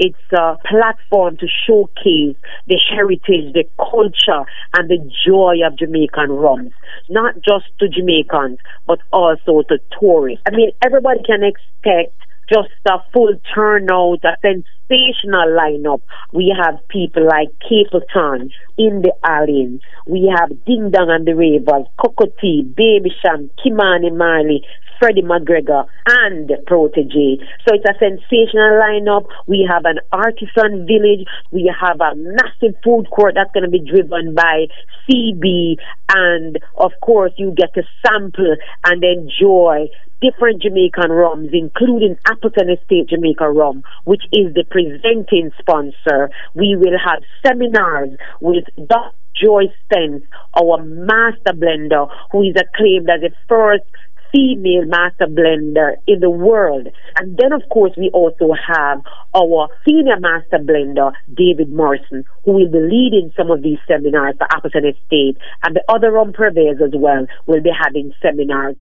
It's a platform to showcase the heritage, the culture, and the joy of Jamaican rums. Not just to Jamaicans, but also to tourists. I mean, everybody can expect just a full turnout, a sensational lineup. We have people like Capleton in the Alien. We have Ding Dong and the Ravers, Cocoa-Tea, Baby Sham, Kimani Marley, Freddie McGregor, and Protege. So it's a sensational lineup. We have an artisan village. We have a massive food court that's going to be driven by CB. And, of course, you get to sample and enjoy different Jamaican rums, including Appleton Estate Jamaica Rum, which is the presenting sponsor. We will have seminars with Dr. Joy Spence, our master blender, who is acclaimed as the first female master blender in the world. And then, of course, we also have our senior master blender, David Morrison, who will be leading some of these seminars for Appleton Estate. And the other rum purveyors as well will be having seminars.